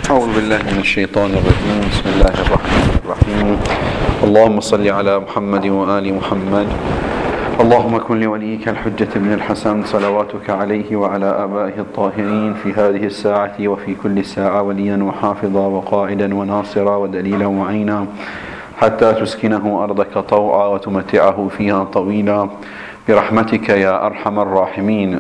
أعوذ بالله من الشيطان الرجيم. بسم الله الرحمن الرحيم. اللهم صل على محمد وآل محمد. اللهم كن لوليك الحجة بن الحسن صلواتك عليه وعلى آبائه الطاهرين في هذه الساعة وفي كل ساعة وليا وحافظا وقائدا وناصرا ودليلا وعينا حتى تسكنه أرضك طوعا وتمتعه فيها طويلا برحمتك يا أرحم الراحمين.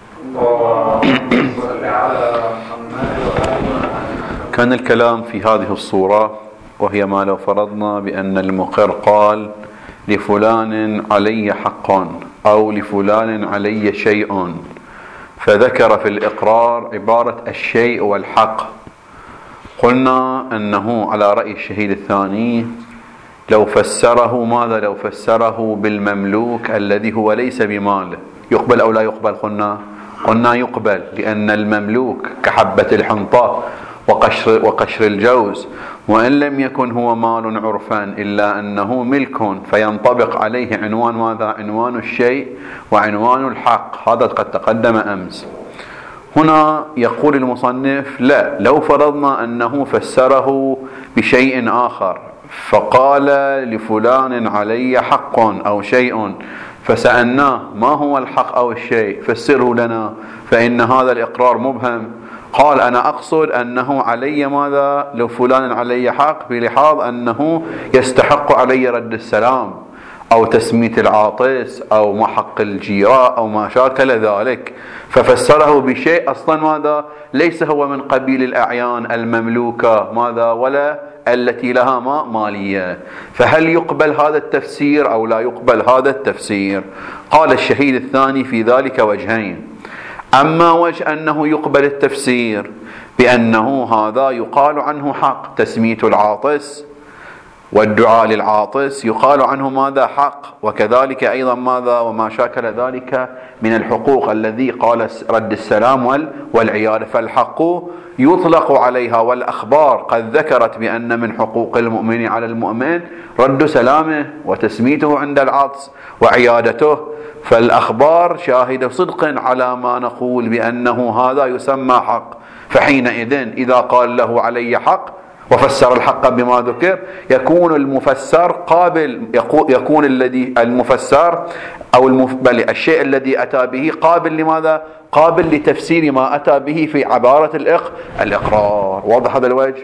كان الكلام في هذه الصورة، وهي ما لو فرضنا بأن المقر قال لفلان علي حق أو لفلان علي شيء، فذكر في الإقرار عبارة الشيء والحق، قلنا أنه على رأي الشهيد الثاني لو فسره ماذا؟ لو فسره بالمملوك الذي هو ليس بمال، يقبل أو لا يقبل؟ قلنا يقبل، لأن المملوك كحبة الحنطة وقشر الجوز، وإن لم يكن هو مال عرفا إلا أنه ملك، فينطبق عليه عنوان ماذا؟ عنوان الشيء وعنوان الحق. هذا قد تقدم أمس. هنا يقول المصنف لا، لو فرضنا أنه فسره بشيء آخر، فقال لفلان علي حق أو شيء، فسألناه ما هو الحق أو الشيء؟ فسره لنا، فإن هذا الإقرار مبهم. قال أنا أقصد أنه علي ماذا؟ لو فلان علي حق بلحاظ أنه يستحق علي رد السلام أو تسمية العاطس أو محق الجيراء أو ما شاكل ذلك، ففسره بشيء أصلا ماذا؟ ليس هو من قبيل الأعيان المملوكة ماذا؟ ولا التي لها مالية. فهل يقبل هذا التفسير أو لا يقبل هذا التفسير؟ قال الشهيد الثاني في ذلك وجهين. أما وجه أنه يقبل التفسير بأنه هذا يقال عنه حق، تسمية العاطس والدعاء للعاطس يقال عنه ماذا؟ حق، وكذلك أيضا ماذا؟ وما شاكل ذلك من الحقوق الذي قال رد السلام والعيادة، فالحق يطلق عليها. والأخبار قد ذكرت بأن من حقوق المؤمن على المؤمن رد سلامه وتسميته عند العطس وعيادته، فالأخبار شاهدة صدق على ما نقول بأنه هذا يسمى حق. فحينئذ إذا قال له علي حق وفسر الحق بما ذكر، يكون المفسر قابل، يكون الذي المفسر أو بل الشيء الذي أتى به قابل لماذا؟ قابل لتفسير ما أتى به في عبارة الإقرار. واضح هذا الوجه؟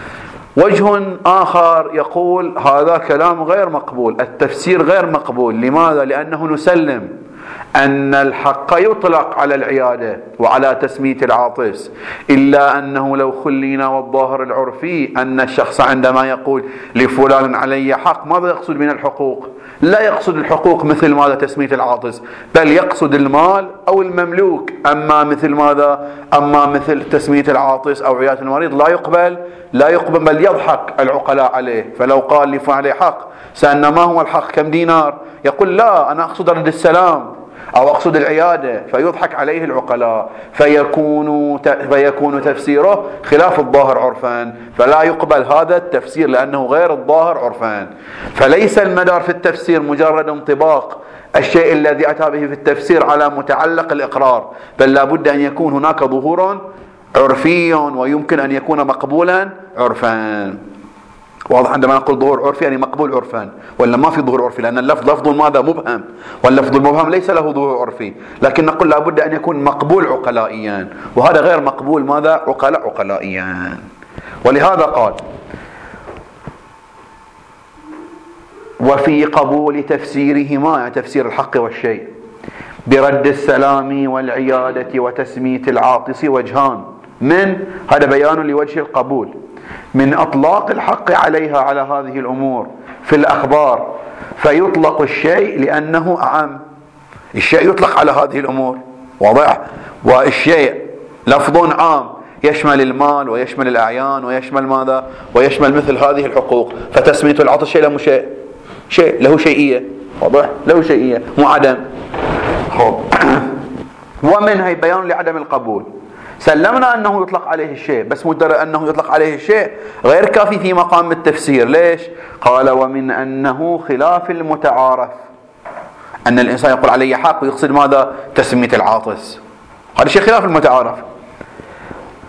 وجه آخر يقول هذا كلام غير مقبول، التفسير غير مقبول. لماذا؟ لأنه نسلم أن الحق يطلق على العيادة وعلى تسمية العاطس، إلا أنه لو خلينا والظاهر العرفي أن الشخص عندما يقول لفلان علي حق ماذا يقصد من الحقوق؟ لا يقصد الحقوق مثل ماذا؟ تسمية العاطس، بل يقصد المال أو المملوك. أما مثل ماذا؟ أما مثل تسمية العاطس أو عيادة المريض لا يقبل بل يضحك العقلاء عليه. فلو قال لفلان عليه حق سألنا ما هو الحق كم دينار؟ يقول لا أنا أقصد رد السلام أو أقصد العيادة، فيضحك عليه العقلاء، فيكون تفسيره خلاف الظاهر عرفا، فلا يقبل هذا التفسير لأنه غير الظاهر عرفا. فليس المدار في التفسير مجرد انطباق الشيء الذي أتى به في التفسير على متعلق الإقرار، بل لا بد أن يكون هناك ظهور عرفي ويمكن أن يكون مقبولا عرفا. واضح؟ عندما نقول ظهور عرفي يعني مقبول عرفا، ولا ما في ظهور عرفي؟ لأن اللفظ لفظ ماذا؟ مبهم، واللفظ المبهم ليس له ظهور عرفي، لكن نقول لابد أن يكون مقبول عقلائيا، وهذا غير مقبول ماذا؟ عقلائيا. ولهذا قال وفي قبول تفسيرهما، يعني تفسير الحق والشيء، برد السلام والعيادة وتسمية العاطس وجهان. من هذا بيان لوجه القبول من أطلاق الحق عليها على هذه الأمور في الأخبار، فيطلق الشيء لأنه أعم، الشيء يطلق على هذه الأمور، واضح؟ والشيء لفظ عام يشمل المال ويشمل الأعيان ويشمل ماذا؟ ويشمل مثل هذه الحقوق، فتسمية العطس شيء له شيء له شيئية، واضح؟ له شيئية مو عدم. ومنها بيان لعدم القبول. سلمنا أنه يطلق عليه الشيء، بس مجرد أنه يطلق عليه الشيء غير كافي في مقام التفسير. ليش؟ قال ومن أنه خلاف المتعارف، أن الإنسان يقول علي حق ويقصد ماذا؟ تسمية العاطس، هذا شيء خلاف المتعارف.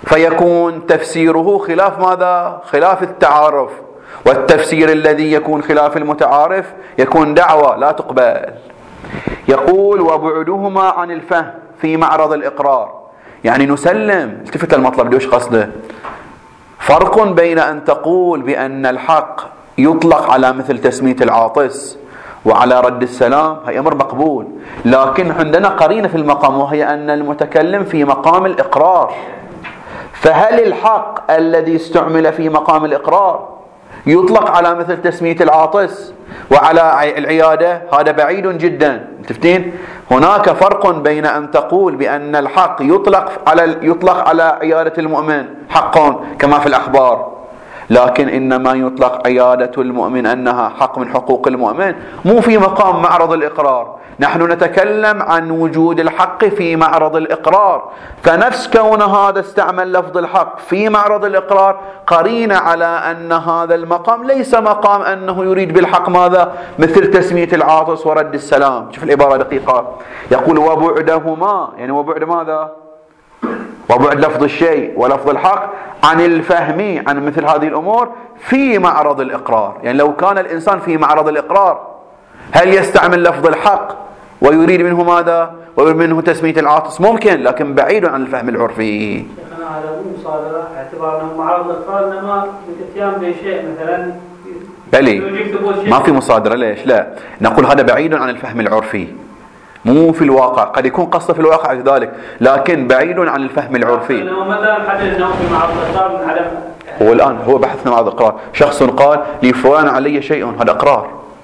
فيكون تفسيره خلاف ماذا؟ خلاف التعارف، والتفسير الذي يكون خلاف المتعارف يكون دعوة لا تقبل. يقول وبعدهما عن الفهم في معرض الإقرار، يعني نسلم. التفت المطلب دوش قصده. فرق بين أن تقول بأن الحق يطلق على مثل تسمية العاطس وعلى رد السلام، هي أمر مقبول، لكن عندنا قرينة في المقام، وهي أن المتكلم في مقام الإقرار. فهل الحق الذي استعمل في مقام الإقرار يطلق على مثل تسمية العاطس وعلى العيادة؟ هذا بعيد جدا. تفتين هناك فرق بين أن تقول بأن الحق يطلق على عيادة المؤمن حق كما في الأخبار، لكن إنما يطلق عيادة المؤمن أنها حق من حقوق المؤمن، مو في مقام معرض الإقرار. نحن نتكلم عن وجود الحق في معرض الإقرار، فنفس كون هذا استعمل لفظ الحق في معرض الإقرار قرينة على أن هذا المقام ليس مقام أنه يريد بالحق ماذا؟ مثل تسمية العاطس ورد السلام. شوف العبارة دقيقة. يقول وبعدهما، يعني وبعد ماذا؟ وبعد لفظ الشيء ولفظ الحق عن الفهم عن مثل هذه الأمور في معرض الإقرار. يعني لو كان الإنسان في معرض الإقرار هل يستعمل لفظ الحق ويريد منه ماذا؟ ويريد منه تسمية العاطس؟ ممكن، لكن بعيد عن الفهم العرفي. شيخنا هذا مو مصادرة، اعتبار أنه معرض الإقرار إنما بالاتيان بشيء مثلا بلي ما في مصادرة. ليش؟ لا، نقول هذا بعيد عن الفهم العرفي، مو في الواقع. قد يكون قصده في الواقع ذلك، لكن بعيد عن الفهم العرفي. مثلا حدد أنه في معرض الإقرار من عدم. هو الآن هو بحثنا معرض الإقرار، شخص قال لفلان علي شيء، هذا إقرار.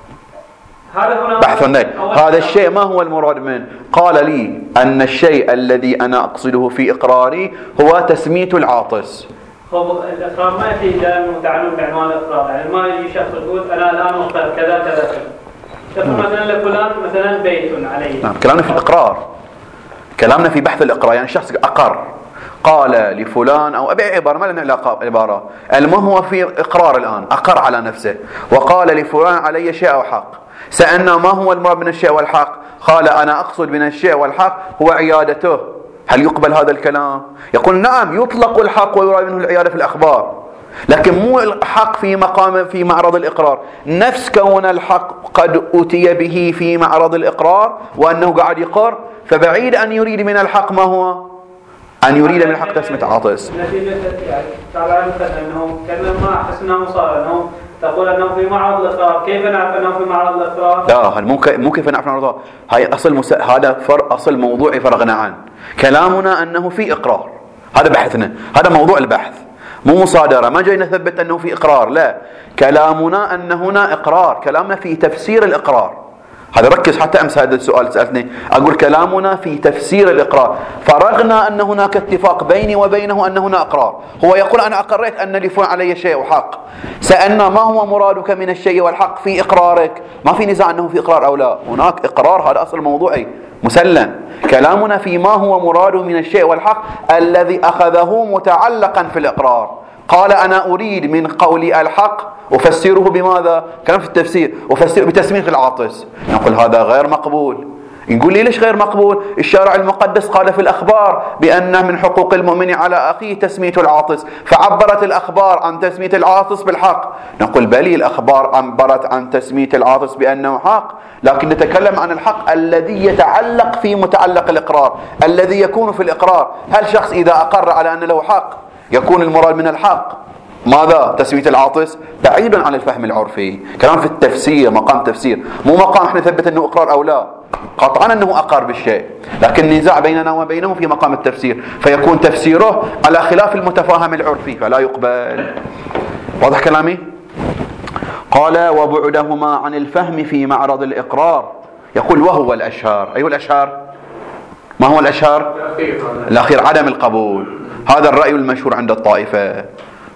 بحث هذا الشيء ما هو المراد منه؟ قال لي أن الشيء الذي أنا أقصده في إقراري هو تسمية العاطس. الإقرار ما يأتي دائما متعلم بعنوان الإقرار، يعني ما يجي شخص يقول أنا الآن أقر كذا كذا كذا. تقول مثلا لفلان مثلا بيت عليه. نعم، كلامنا في الإقرار، كلامنا في بحث الإقرار. يعني شخص أقر، قال لفلان أو أبي عبارة ما لنا علاقة عبارة، المهم هو في إقرار الآن، أقر على نفسه وقال لفلان علي شيء أو حق. سألنا ما هو المراد من الشيء والحق؟ قال أنا أقصد من الشيء والحق هو عيادته. هل يقبل هذا الكلام؟ يقول نعم، يطلق الحق ويراد منه العيادة في الأخبار، لكن مو الحق في مقام في معرض الإقرار. نفس كون الحق قد أتي به في معرض الإقرار وأنه قاعد يقر، فبعيد أن يريد من الحق ما هو؟ أن يريد من الحق تسمية عاطس. نتيجة يعني طبعا أنه كلمة ما أحسنها مصارى أنه تقول أنه في معرض الإقرار، كيف نعرف أنه في معرض الإقرار؟ لا، مو كيف نعرف معرض الإقرار. هاي هذا أصل موضوعي فرغنا عنه. كلامنا أنه في إقرار، هذا بحثنا، هذا موضوع البحث، مو مصادرة. ما جاي نثبت أنه في إقرار، لا، كلامنا أن هنا إقرار، كلامنا في تفسير الإقرار. هذا ركز، حتى أمس هذا السؤال سألتني، أقول كلامنا في تفسير الإقرار. فرغنا أن هناك اتفاق بيني وبينه أن هنا إقرار. هو يقول أنا أقريت أن لفلان علي شيء وحق. سألنا ما هو مرادك من الشيء والحق في إقرارك؟ ما في نزاع أنه في إقرار أو لا، هناك إقرار، هذا أصل موضوعي مسلم. كلامنا في ما هو مراده من الشيء والحق الذي أخذه متعلقا في الإقرار. قال أنا أريد من قولي الحق أفسره بماذا؟ كلام في التفسير، أفسره بتسمية العاطس. نقول هذا غير مقبول. يقول لي ليش غير مقبول؟ الشارع المقدس قال في الأخبار بأنه من حقوق المؤمن على أخيه تسمية العاطس، فعبرت الأخبار عن تسمية العاطس بالحق. نقول بلي الأخبار عبرت عن تسمية العاطس بأنه حق، لكن نتكلم عن الحق الذي يتعلق في متعلق الإقرار، الذي يكون في الإقرار. هل شخص إذا أقر على أن له حق يكون المراد من الحق ماذا؟ تسمية العاطس؟ بعيد عن الفهم العرفي. كلام في التفسير، مقام تفسير، مو مقام احنا نثبت انه اقرار او لا. قطعا انه اقر بالشيء، لكن النزاع بيننا وبينه في مقام التفسير، فيكون تفسيره على خلاف المتفاهم العرفي فلا يقبل. واضح كلامي؟ قال وبعدهما عن الفهم في معرض الإقرار. يقول وهو الأشهر. أيوه الأشهر؟ ما هو الأشهر؟ الأخير عدم القبول. هذا الرأي المشهور عند الطائفة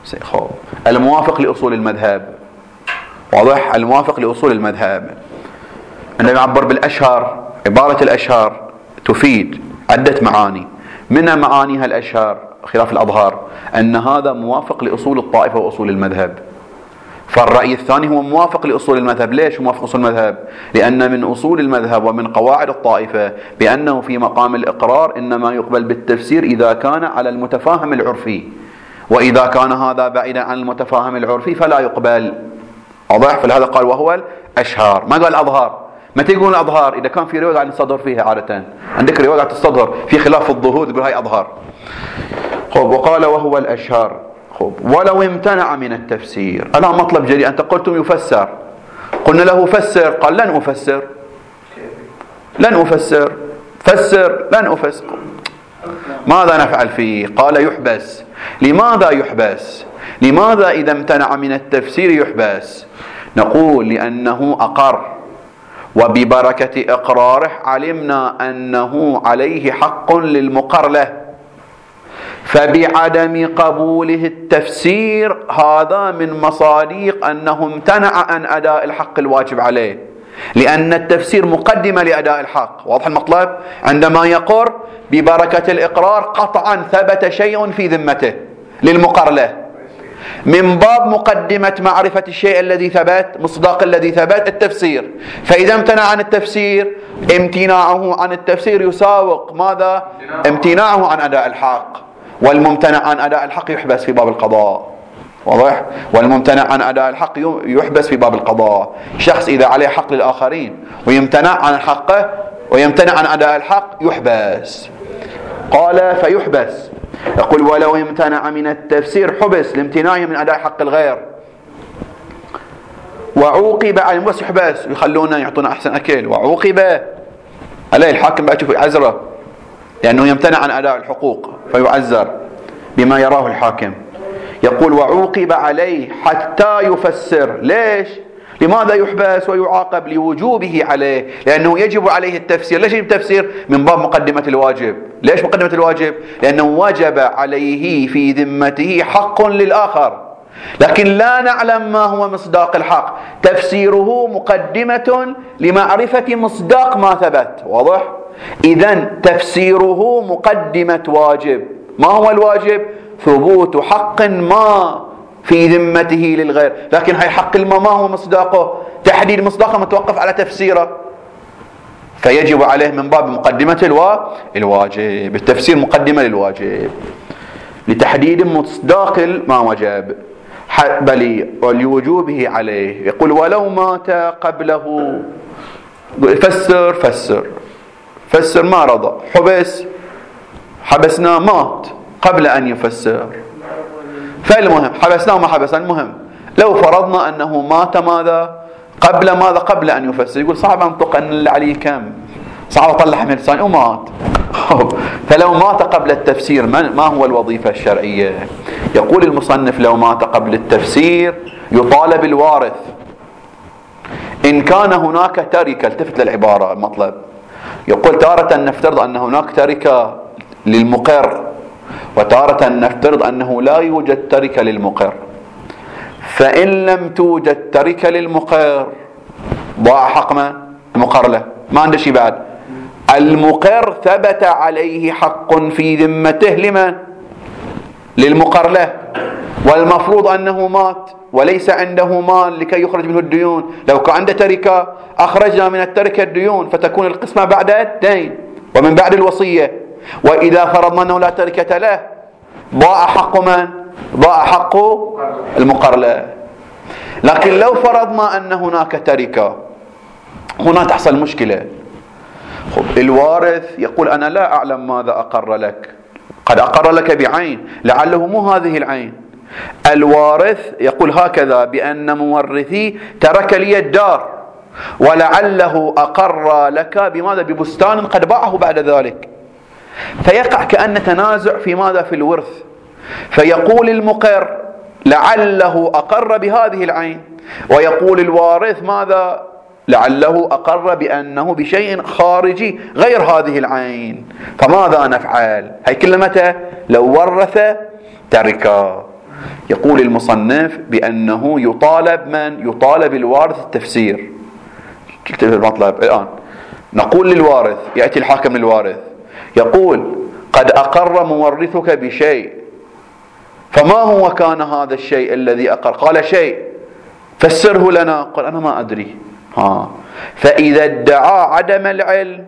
الموافق لأصول المذهب. واضح؟ الموافق لأصول المذهب أنه يعبر بالأشهر. عبارة الأشهر تفيد عدة معاني، من معانيها الأشهر خلاف الأظهر أن هذا موافق لأصول الطائفة وأصول المذهب. فالرأي الثاني هو موافق لأصول المذهب. ليش موافق أصول المذهب؟ لأن من أصول المذهب ومن قواعد الطائفة بأنه في مقام الإقرار إنما يقبل بالتفسير إذا كان على المتفاهم العرفي، وإذا كان هذا بعيدا عن المتفاهم العرفي فلا يقبل. واضح؟ فلهذا قال وهو الأشهر، ما قال أظهر. متى يقول أظهر؟ إذا كان في رواية قاعد نصدر فيها عادة، عندك رواية قاعد تصدر في خلاف الظهور تقول هاي أظهر. وقال وهو الأشهر. ولو امتنع من التفسير، ألا مطلب جديد، أنت قلتم يفسر، قلنا له فسر، قال لن أفسر، لن أفسر، فسر، لن أفسر. ماذا نفعل فيه؟ قال يحبس. لماذا يحبس؟ لماذا إذا امتنع من التفسير يحبس؟ نقول لأنه أقر، وببركة إقراره علمنا أنه عليه حق للمقر له، فبعدم قبوله التفسير هذا من مصادق أنه امتنع عن أداء الحق الواجب عليه، لأن التفسير مقدمة لأداء الحق. واضح المطلب؟ عندما يقر ببركة الإقرار قطعا ثبت شيء في ذمته للمقر له، من باب مقدمة معرفة الشيء الذي ثبت، مصداق الذي ثبت التفسير. فإذا امتنع عن التفسير، امتناعه عن التفسير يساوق ماذا؟ امتناعه عن أداء الحق. والممتنع عن أداء الحق يحبس في باب القضاء. واضح؟ والممتنع عن أداء الحق يحبس في باب القضاء. شخص إذا عليه حق للآخرين ويمتنع عن حقه ويمتنع عن أداء الحق يحبس. قال فيحبس. يقول ولو امتنع من التفسير حبس لامتناعه من أداء حق الغير، وعوقب عليه، بس يحبس ويخلونا يعطونا أحسن أكل، وعوقب عليه الحاكم بقى يشوف يعزره لأنه يمتنع عن أداء الحقوق فيعزر بما يراه الحاكم. يقول وعوقب عليه حتى يفسر. ليش؟ لماذا يحبس ويعاقب؟ لوجوبه عليه، لأنه يجب عليه التفسير. ليش يجب التفسير؟ من باب مقدمة الواجب. ليش مقدمة الواجب؟ لأنه وجب عليه في ذمته حق للآخر، لكن لا نعلم ما هو مصداق الحق. تفسيره مقدمة لمعرفة مصداق ما ثبت. واضح؟ إذن تفسيره مقدمة واجب. ما هو الواجب؟ ثبوت حق ما في ذمته للغير، لكن هاي حق الماء ما هو مصداقه؟ تحديد مصداقه متوقف على تفسيره، فيجب عليه من باب مقدمة الواجب. التفسير مقدمة للواجب لتحديد مصداق ما وجب، بل ولوجوبه عليه. يقول ولو مات قبله، فسر فسر فسر ما رضى، حبس حبسناه، مات قبل أن يفسر. فالمهم حبسناه ما حبسناه، المهم لو فرضنا أنه مات ماذا؟ قبل ماذا؟ قبل أن يفسر. يقول صعب أنطق أن اللي عليه كم، صعب أطلع من لساني ومات. فلو مات قبل التفسير ما هو الوظيفة الشرعية؟ يقول المصنف لو مات قبل التفسير يطالب الوارث إن كان هناك تركة. التفت للعبارة المطلب. يقول تارة نفترض أن هناك تركة للمقر، وتارة نفترض أنه لا يوجد تركة للمقر. فإن لم توجد تركة للمقر ضاع حق من؟ المقر له، ما عنده شيء بعد. المقر ثبت عليه حق في ذمته لمن؟ للمقر له، والمفروض أنه مات وليس عنده مال لكي يخرج منه الديون. لو كان عنده تركة أخرجنا من التركة الديون، فتكون القسمة بعد الدين ومن بعد الوصية. وإذا فرضنا أنه لا تركة له ضاع حق من؟ ضاع حق المقر له. لكن لو فرضنا أن هناك تركة، هنا تحصل مشكلة. الوارث يقول أنا لا أعلم ماذا أقر لك، قد أقر لك بعين لعله مو هذه العين. الوارث يقول هكذا بأن مورثي ترك لي الدار ولعله أقر لك بماذا؟ ببستان قد باعه بعد ذلك. فيقع كأن تنازع في ماذا؟ في الورث. فيقول المقر لعله أقر بهذه العين، ويقول الوارث ماذا؟ لعله أقر بأنه بشيء خارجي غير هذه العين. فماذا نفعل؟ هي كل متى؟ لو ورث تركة. يقول المصنف بأنه يطالب من؟ يطالب الوارث التفسير. تكتب المطلب الآن. نقول للوارث، يأتي الحاكم للوارث يقول قد أقر مورثك بشيء، فما هو كان هذا الشيء الذي أقر؟ قال شيء. فسره لنا. قال أنا ما أدري. فإذا ادعى عدم العلم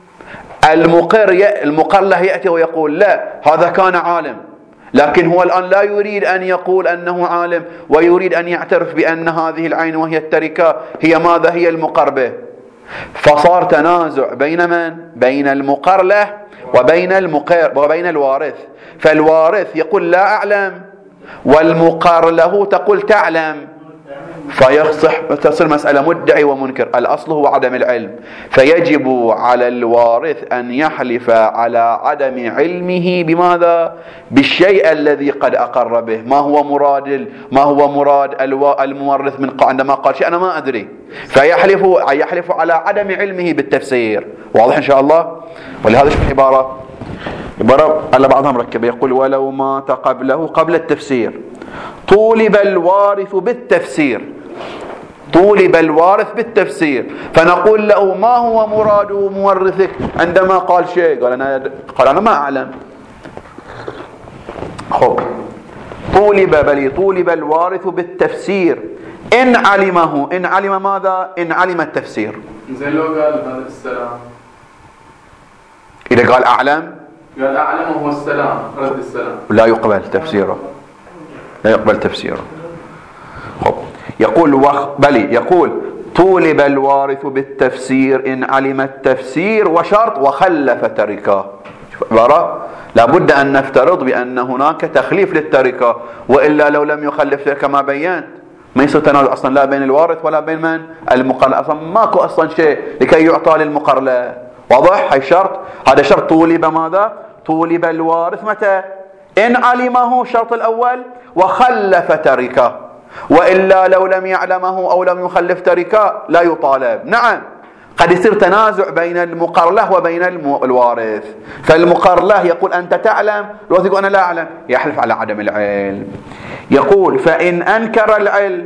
المقر له يأتي ويقول لا هذا كان عالم، لكن هو الآن لا يريد أن يقول أنه عالم، ويريد أن يعترف بأن هذه العين وهي التركة هي ماذا؟ هي المقر به. فصار تنازع بين من؟ بين المقر له وبين الوارث. فالوارث يقول لا أعلم، والمقر له تقول تعلم، تصير مسألة مدعي ومنكر. الأصل هو عدم العلم، فيجب على الوارث أن يحلف على عدم علمه بماذا؟ بالشيء الذي قد أقر به. ما هو مراد المورث عندما قال شيء أنا ما أدري، فيحلف على عدم علمه بالتفسير. واضح إن شاء الله؟ ولهذا شوف عبارة على بعضها مركبة، يقول ولو مات قبل التفسير طولب الوارث بالتفسير، فنقول له ما هو مراد مورثك عندما قال شيء؟ قال أنا ما أعلم. طولب الوارث بالتفسير إن علم ماذا؟ إن علم التفسير. زي لو قال هذا السلام، إذا قال أعلم هو السلام، رد السلام، لا يقبل تفسيره. يقول طولب الوارث بالتفسير إن علم التفسير وشرط وخلف تركه. عبارة لابد أن نفترض بأن هناك تخليف للتركة، وإلا لو لم يخلف تركه ما بينت ما يصير تنازع أصلا لا بين الوارث ولا بين من؟ المقر. أصلا ماكو أصلا شيء لكي يعطى للمقر له. واضح؟ هاي شرط، هذا شرط طولب ماذا؟ طولب الوارث متى؟ إن علمه الشرط الأول وخلف تركه، وإلا لو لم يعلمه أو لم يخلف تركه لا يطالب. نعم قد يصير تنازع بين المقر له وبين الوارث، فالمقر له يقول أنت تعلم، الوارث يقول أنا لا أعلم، يحلف على عدم العلم. يقول فإن أنكر العلم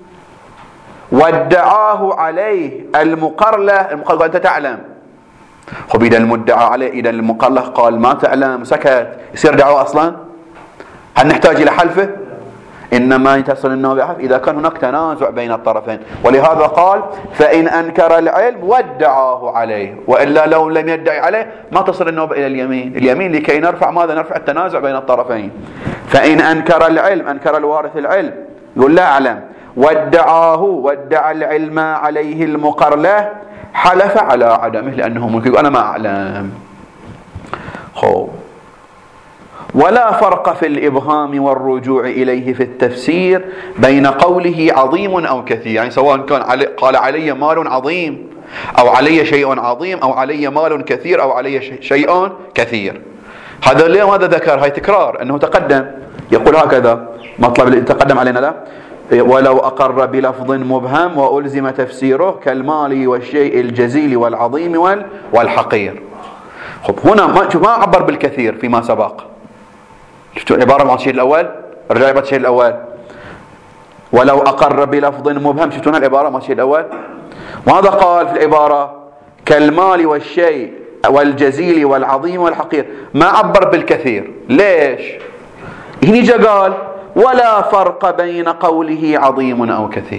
وادعاه عليه المقر له، المقر قال أنت تعلم، خب إذا المدعى عليه إذا المقر له قال ما تعلم سكت، يصير دعوة أصلا؟ هل نحتاج إلى حلفه؟ إنما يتصل النوبة بحلف إذا كان هناك تنازع بين الطرفين. ولهذا قال فإن أنكر العلم وادعاه عليه، وإلا لو لم يدعي عليه ما تصل النوبة إلى اليمين لكي نرفع ماذا؟ نرفع التنازع بين الطرفين. فإن أنكر العلم، أنكر الوارث العلم، يقول لا أعلم، وادعى العلم عليه المقر له، حلف على عدمه لأنه ممكن يقول أنا ما أعلم. ولا فرق في الإبهام والرجوع إليه في التفسير بين قوله عظيم أو كثير، يعني سواء كان قال علي مال عظيم أو علي شيء عظيم أو علي مال كثير أو علي شيء كثير. هذا اليوم هذا ذكر، هاي تكرار أنه تقدم، يقول هكذا مطلب تقدم علينا لا ولو أقر بلفظ مبهم وألزم تفسيره كالمال والشيء الجزيل والعظيم والحقير. هنا ما عبر بالكثير فيما سبق، شفتوا العبارة مع الشيء الأول؟ رجع عبارة الشيء الأول ولو أقر بلفظ مبهم، شفتوا هنا العبارة مع الشيء الأول؟ ماذا قال في العبارة؟ كالمال والشيء والجزيل والعظيم والحقير، ما عبر بالكثير. ليش؟ هنا جاء قال ولا فرق بين قوله عظيم أو كثير.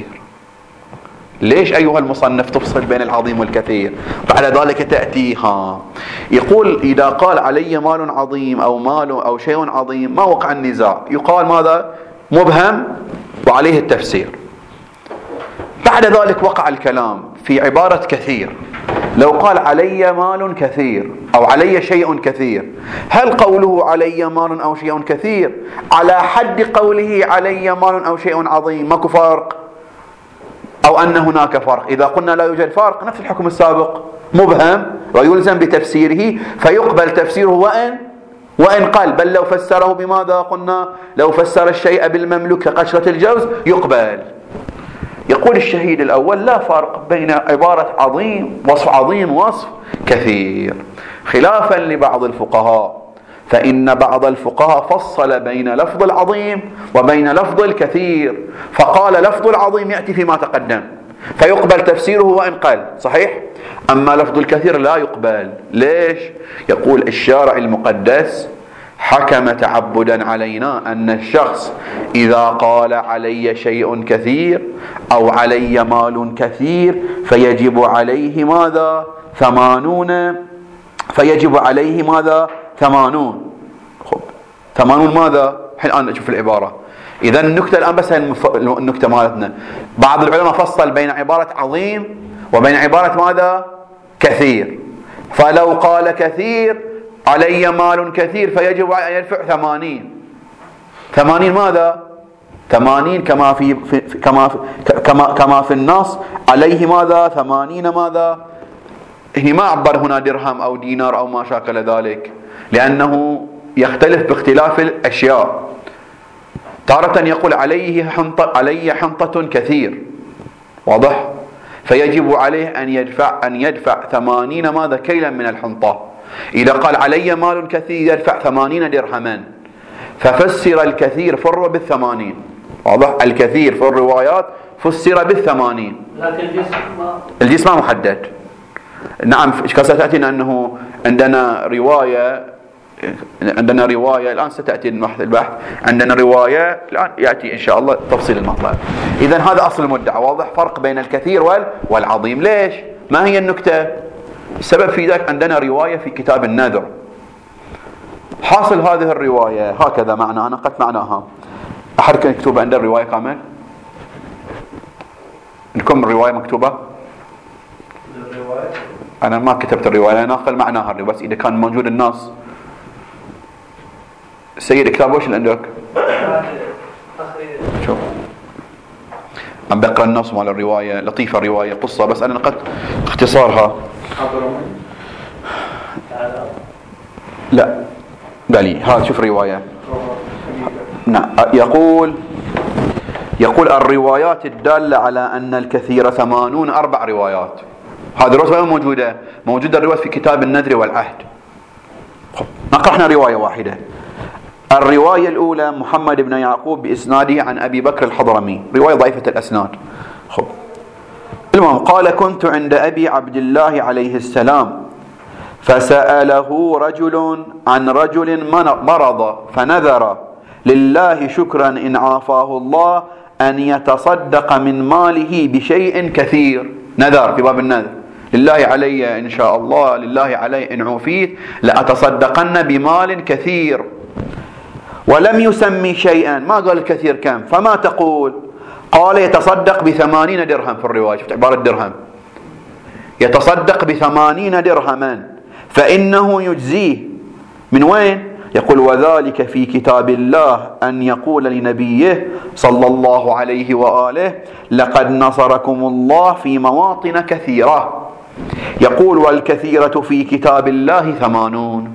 ليش أيها المصنف تفصل بين العظيم والكثير؟ بعد ذلك تأتيها يقول إذا قال علي مال عظيم أو مال أو شيء عظيم ما وقع النزاع، يقال ماذا؟ مبهم وعليه التفسير. بعد ذلك وقع الكلام في عبارة كثير، لو قال علي مال كثير أو علي شيء كثير، هل قوله علي مال أو شيء كثير على حد قوله علي مال أو شيء عظيم؟ ماكو فرق، أو أن هناك فرق؟ إذا قلنا لا يوجد فرق نفس الحكم السابق، مبهم ويلزم بتفسيره، فيقبل تفسيره وإن قال، بل لو فسره بماذا قلنا؟ لو فسر الشيء بالمملوك كقشرة الجوز يقبل. يقول الشهيد الأول لا فرق بين عبارة عظيم وصف عظيم وصف كثير، خلافا لبعض الفقهاء، فإن بعض الفقهاء فصل بين لفظ العظيم وبين لفظ الكثير، فقال لفظ العظيم يأتي فيما تقدم فيقبل تفسيره وإن قال، صحيح؟ أما لفظ الكثير لا يقبل. ليش؟ يقول الشارع المقدس حكم تعبدا علينا أن الشخص إذا قال علي شيء كثير أو علي مال كثير فيجب عليه ماذا؟ 80. فيجب عليه ماذا؟ 80. خب 80 ماذا؟ الحين أنا أشوف العبارة. إذا النكتة الآن بس النكتة مالتنا. بعض العلماء فصل بين عبارة عظيم وبين عبارة ماذا؟ كثير. فلو قال كثير علي مال كثير فيجب أن يدفع 80. 80 ماذا؟ 80 كما في النص عليه ماذا؟ 80 ماذا؟ هنا ما عبر هنا درهم أو دينار أو ما شاكل ذلك، لأنه يختلف باختلاف الأشياء. تارة يقول علي حنطة كثير، واضح؟ فيجب عليه أن يدفع 80 ماذا؟ كيلا من الحنطة. إذا قال علي مال كثير يدفع 80 درهما. ففسر الكثير فر بال80. واضح؟ الكثير في الروايات فسر بال80. لكن الجسم ما محدد. نعم ستأتينا أنه عندنا رواية الآن ستأتي البحث. عندنا رواية الآن يأتي إن شاء الله تفصيل المطلب. إذن هذا أصل المدعى. واضح؟ فرق بين الكثير والعظيم. ليش؟ ما هي النكتة؟ السبب في ذلك عندنا رواية في كتاب النذر. حاصل هذه الرواية هكذا معناها، نقلت معناها. أحد كان يكتب عند الرواية كامل؟ عندكم الرواية مكتوبة؟ أنا ما كتبت الرواية، أنا ناقل معناها الرواية، بس إذا كان موجود النص. السيد كتاب وش اللي عندك؟ شوف عم بقرأ النص مال الرواية، لطيفة الرواية قصة، بس أنا نقلت اختصارها. لا بالي هذا شوف رواية. نعم يقول الروايات الدالة على أن الكثير 80 4 روايات. هذه الرواية موجودة الرواية في كتاب النذر والعهد. نقرأنا رواية واحدة. الرواية الأولى محمد بن يعقوب بإسناده عن أبي بكر الحضرمي، رواية ضعيفة الأسناد. المهم قال كنت عند أبي عبد الله عليه السلام فسأله رجل عن رجل مرض فنذر لله شكرا إن عافاه الله أن يتصدق من ماله بشيء كثير. نذر في باب النذر، لله علي إن شاء الله، لله علي إن عوفيت لأتصدقن بمال كثير، ولم يسمي شيئا، ما قال الكثير كم. فما تقول؟ قال يتصدق ب80 درهم. في الرواية شفت عبارة درهم، يتصدق ب80 درهما فإنه يجزيه. من وين؟ يقول وذلك في كتاب الله أن يقول لنبيه صلى الله عليه وآله لقد نصركم الله في مواطن كثيرة. يقول والكثيرة في كتاب الله 80.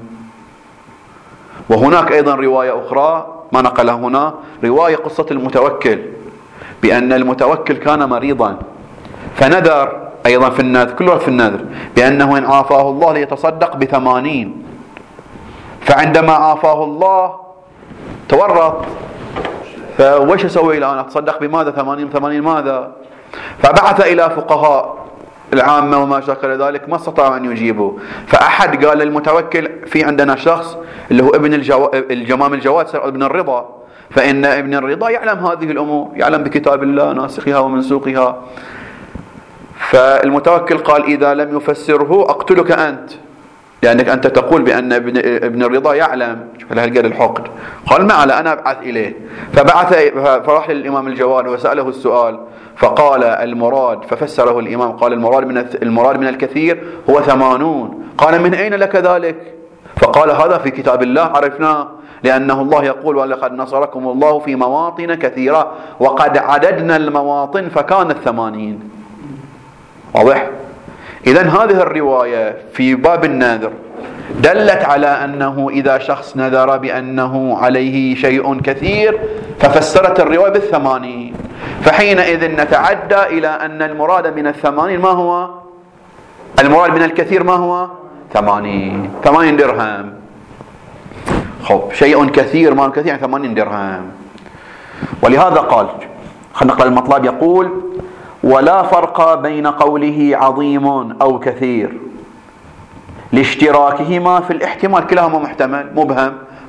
وهناك أيضا رواية أخرى ما نقلها هنا، رواية قصة المتوكل بأن المتوكل كان مريضا فنذر أيضا في النذر، كله في النذر، بأنه إن عافاه الله ليتصدق ب80. فعندما عافاه الله تورط، فوش أسوي الآن؟ أتصدق بماذا؟ 80 ماذا؟ فبعث إلى فقهاء العامة وما شاكل ذلك، ما استطاعوا أن يجيبوا. فأحد قال للمتوكل في عندنا شخص اللي هو ابن الجمام الجواد ابن الرضا، فإن ابن الرضا يعلم هذه الأمور، يعلم بكتاب الله ناسخها ومنسوخها. فالمتوكل قال إذا لم يفسره أقتلك أنت، لأنك أنت تقول بأن ابن الرضا يعلم. شوف هالقد الحقد. قال ما على، أنا أبعث إليه. فراح للإمام الجواد وسأله السؤال، فقال المراد، ففسره الإمام قال المراد من الكثير هو 80. قال من أين لك ذلك؟ فقال هذا في كتاب الله عرفناه، لأنه الله يقول ولقد نصركم الله في مواطن كثيرة وقد عددنا المواطن فكانت 80. واضح؟ إذن هذه الرواية في باب النذر دلت على أنه إذا شخص نذر بأنه عليه شيء كثير ففسرت الرواية بال80. فحينئذ نتعدى إلى أن المراد من 80 ما هو؟ المراد من الكثير ما هو؟ 80 درهم. خب شيء كثير مال كثير 80 درهم. ولهذا قال، خلينا نقرأ المطلب. يقول ولا فرق بين قوله عظيم أو كثير لاشتراكهما في الاحتمال، كلاهما محتمل مبهم،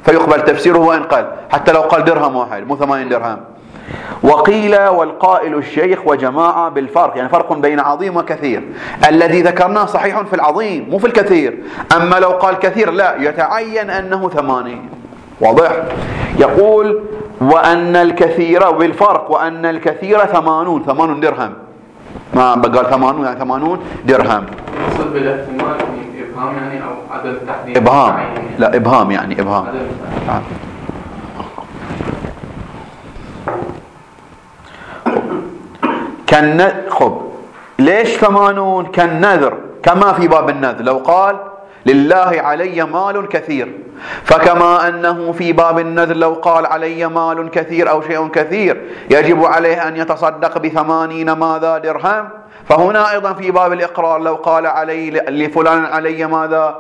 فيقبل تفسيره وإن قال، حتى لو قال درهم واحد مو 80 درهم. وقيل والقائل الشيخ وجماعة بالفرق، يعني فرق بين عظيم وكثير. الذي ذكرناه صحيح في العظيم مو في الكثير، أما لو قال كثير لا يتعين أنه 80. واضح؟ يقول وأن الكثير بالفرق، وأن الكثير 80 درهم، ما قال 80 يعني 80 درهم. يقصد بالاحتمال إبهام يعني أو عدم تحديد؟ إبهام، لا إبهام يعني إبهام. خب ليش 80؟ كالنذر، كما في باب النذر لو قال لله علي مال كثير، فكما أنه في باب النذر لو قال علي مال كثير أو شيء كثير يجب عليه أن يتصدق ب80 ماذا درهم، فهنا أيضا في باب الإقرار لو قال علي لفلان علي ماذا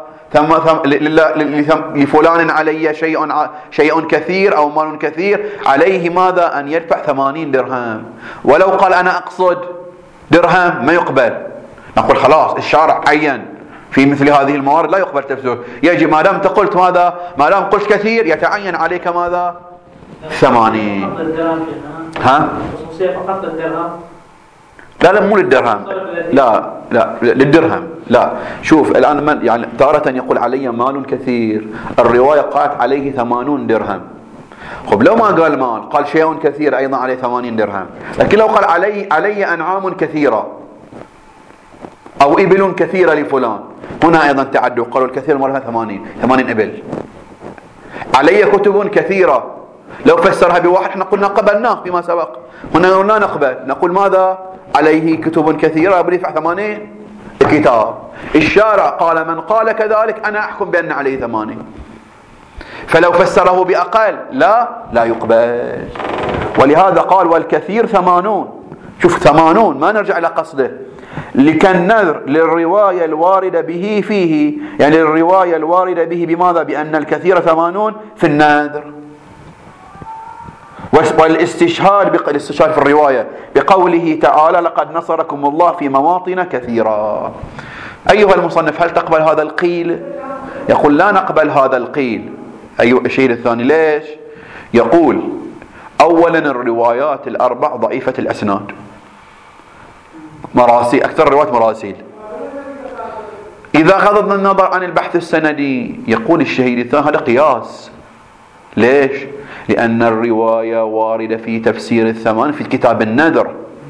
لفلان علي شيء كثير أو مال كثير، عليه ماذا أن يدفع 80 درهم. ولو قال أنا أقصد درهم ما يقبل، نقول خلاص الشارع عين في مثل هذه الموارد لا يقبل تفسير، يجب ما دام قلت ماذا، ما دام قلت كثير يتعين عليك ماذا 80. ها؟ خصوصية فقط للدرهم؟ لا مو للدرهم، لا للدرهم. لا شوف الآن من يعني تارة يقول علي مال كثير، الرواية قالت عليه 80 درهم. خب لو ما قال مال، قال شيء كثير أيضا عليه 80 درهم. لكن لو قال علي أنعام كثيرة أو إبل كثيرة لفلان، هنا أيضا تعدوا، قالوا الكثير مرة 80 إبل. علي كتب كثيرة، لو فسرها بواحد احنا قلنا قبلناه فيما سبق، هنا لا نقبل، نقول ماذا عليه كتب كثيرة بدفع 80 كتاب. الشارع قال من قال كذلك أنا أحكم بأن عليه 80، فلو فسره بأقل لا يقبل. ولهذا قال والكثير 80. شوف 80 ما نرجع إلى قصده، لكالنذر للرواية الواردة به فيه، يعني الرواية الواردة به بماذا؟ بأن الكثير 80 في النذر. والاستشهاد في الرواية بقوله تعالى لقد نصركم الله في مواطن كثيرة. أيها المصنف هل تقبل هذا القيل؟ يقول لا نقبل هذا القيل. أيها الشيء الثاني ليش؟ يقول أولا الروايات الأربع ضعيفة الأسناد، مراسيل، أكثر الروايات مراسيل. إذا غضضنا النظر عن البحث السندي يقول الشهيد الثاني هذا قياس. ليش؟ لأن الرواية واردة في تفسير الثمان في كتاب النذر،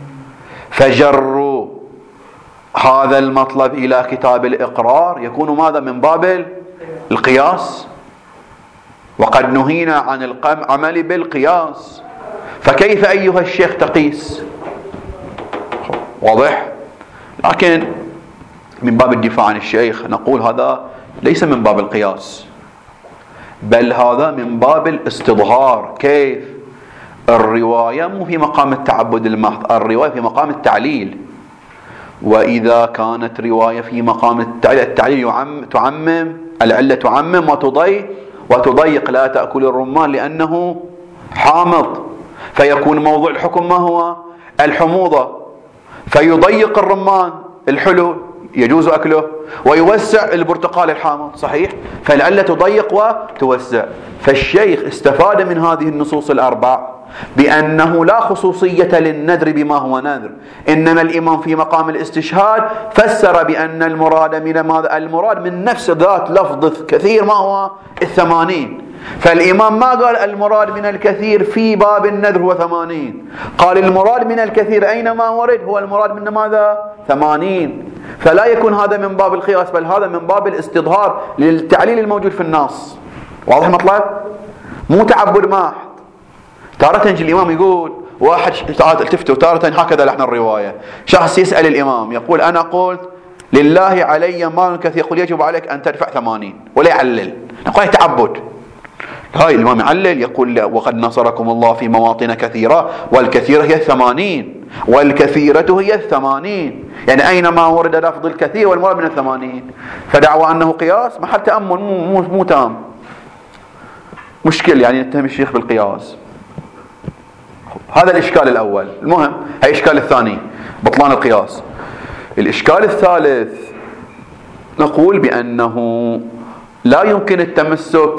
فجروا هذا المطلب إلى كتاب الإقرار يكون ماذا؟ من باب القياس، وقد نهينا عن العمل بالقياس، فكيف أيها الشيخ تقيس؟ واضح؟ لكن من باب الدفاع عن الشيخ نقول هذا ليس من باب القياس، بل هذا من باب الاستظهار. كيف؟ الرواية مو في مقام التعبد المحض، الرواية في مقام التعليل. وإذا كانت رواية في مقام التعليل تعمم العلة، تعمم وتضيق. لا تأكل الرمان لأنه حامض، فيكون موضوع الحكم ما هو؟ الحموضة، فيضيق الرمان الحلو يجوز أكله، ويوسع البرتقال الحامض، صحيح؟ فالعلة تضيق وتوسع. فالشيخ استفاد من هذه النصوص الأربع بأنه لا خصوصية للنذر بما هو نذر، إنما الإمام في مقام الاستشهاد فسر بأن المراد من ماذا؟ المراد من نفس ذات لفظ كثير ما هو 80. فالإمام ما قال المراد من الكثير في باب النذر هو 80، قال المراد من الكثير أينما ورد هو المراد من ماذا؟ 80. فلا يكون هذا من باب القياس، بل هذا من باب الاستظهار للتعليل الموجود في النص. واضح المطلب؟ مو تعبد محض. تارة الإمام يقول واحد التفتوا تارة هكذا لحن الرواية، شخص يسأل الإمام يقول أنا قلت لله علي مال كثير، يقول يجب عليك أن تدفع 80 ولا يعلل، نقول تعبد. هاي الإمام يعلل يقول وقد نصركم الله في مواطن كثيرة، والكثيرة هي 80 والكثيرة هي 80، يعني أينما ورد لفظ الكثير والمراد من 80. فدعوى أنه قياس محل تأمل مو تام، مشكل يعني نتهم الشيخ بالقياس. هذا الإشكال الأول. المهم هي الإشكال الثاني بطلان القياس. الإشكال الثالث نقول بأنه لا يمكن التمسك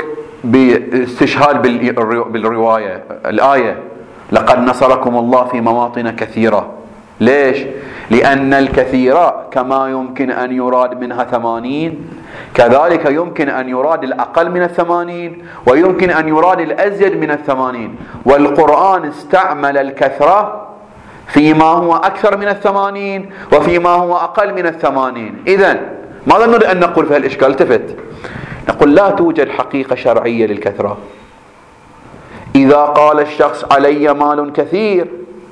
باستشهاد بالرواية الآية لقد نصركم الله في مواطن كثيرة. ليش؟ لأن الكثير كما يمكن أن يراد منها 80 كذلك يمكن أن يراد الأقل من 80 ويمكن أن يراد الأزيد من 80. والقرآن استعمل الكثرة فيما هو أكثر من 80 وفيما هو أقل من 80. إذن ماذا نريد أن نقول في هالإشكال؟ التفت نقول لا توجد حقيقة شرعية للكثرة. إذا قال الشخص علي مال كثير